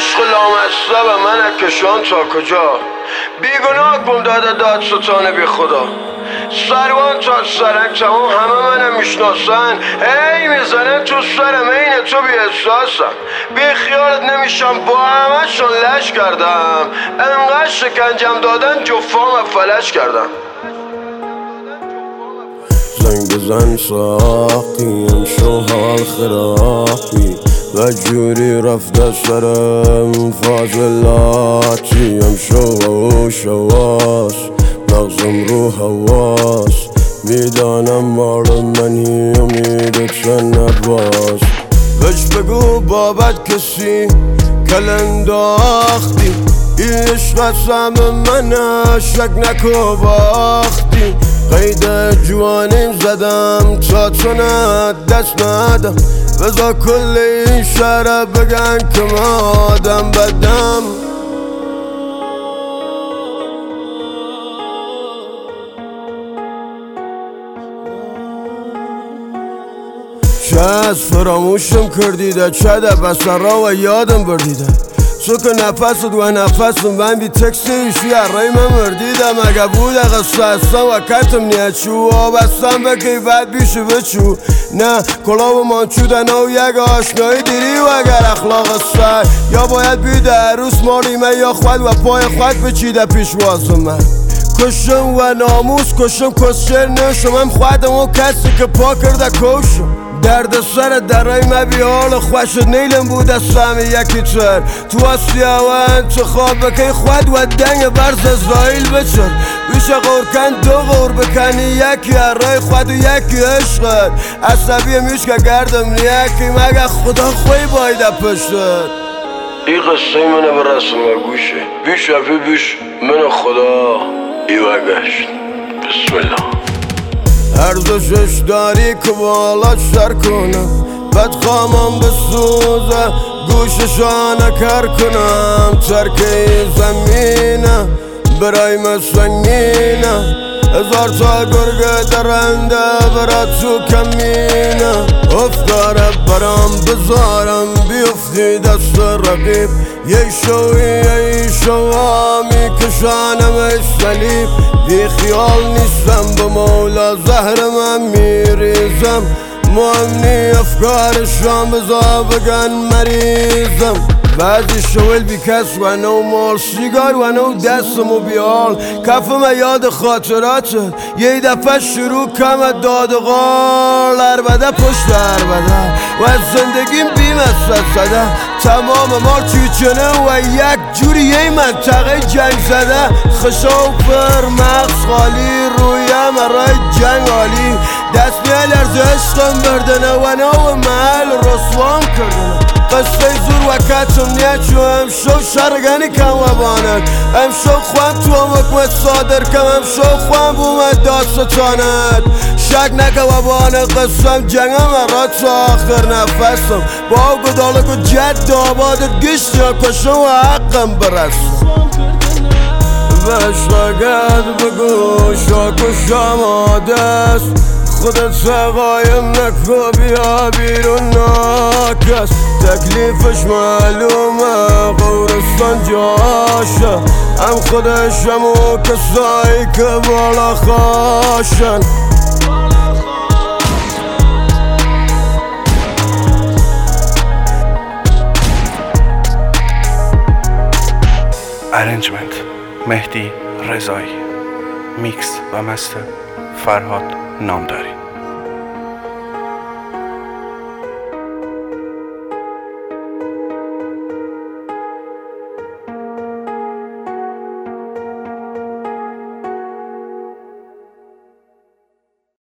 عشق لامصب من کشان تا کجا، بیگناه کن داده داد ستانه بی خدا. سروان تا سرک تمام همه منم میشناسن، ای میزنن تو سرم این تو بی احساسم. بی خیالت نمیشم با همه شون لش کردم، انقدر شکنجم دادن جفام فلش کردم. زنگ بزن ساقیم شو حال خرابی و جوری رفته سرم فاضلاتیم. شواش مغزم رو حواس میدانم مال منی امیدت چند نباز. بهش بگو بابت کسی کل انداختی، این عشق سم منه شک نکو باختی. قید جوانیم زدم تا تو نه دست ندم، بذار کل این شهر بگن که من آدم بدم. چه از فراموشم کردیده، چه ده بسر را و یادم بردیده. تو که نفست و نفسم من بی تکسیشی ارای من مردیدم. اگه بود قصه هستم و کتم نیت شو آبستم به کیفت بیشو بچو. نه کلاب مانچودن و یک آشنایی دیری و اگر اخلاق سر یا باید بیده عروس ماریمه یا خود و پای خود بچیده پیشواز من. کشم و ناموس کشم کسچر نشم، هم خودم و کسی که پا کرده کشم. درد سر درای مبی حال خوشت نیلم بود از سهمی یکی تر. تو آسیاوان تو خواب بکی خود و دنگ برز ازرائیل بچر. بیش غورکن دو غور بکنی یکی ارای خود و یکی عشقت. عصبی میش که گردم یکی مگه خدا خوی بایده پشتت. این قصه منه به رسم و گوشه، بیش افی بیش من خدا ایوه گشت. بسم الله. ارزشش داری که بالا سر کنم، بد خامم بسوزه گوششانه کر کنم. ترکه زمینه برای مسنگینه، هزار تا گرگه درنده برا تو کمینه. افکاره برام بذارم بیفتی دست رقیب، یه شوها میکشانم صلیب. بی خیال نیستم به مولا زهر من میریزم، مهمنی افکارشان بذار بگن مریضم. بعضی شویل بی کس و نو مال سیگار و نو دستم و بیال کفم یاد خاطراتت. یه دفعه شروع کم داد و غال عربده پشت عربده و از زندگیم بیم از زده. تمام مال چیچنه و یک جوری یه منطقه جنگ زده. خشوفر مغز خالی رویم رای جنگ عالی، دست میل ارز عشقم بردنه و نو محل رسوان کردنه. قصه زور و کتم نیت شو امشو شرگنی کم و بانن. امشو خوام تو هم حکمت صادر کم، امشو خوام بومد داستانت. شک نکه و بانت قسم جنگم را تا آخر نفسم. با گدالک و جد آبادت گشت یا کشم و حقم برسم. بشتگت بگو شاکش آماده است، خودت قایم نکو بیا بیرون ناکس. تکلیفش معلومه قورستان جاشه، هم خودشم و کسایی که بالا خاشن. ارنجمنت مهدی رضایی، میکس و مستر فرهاد نامدار.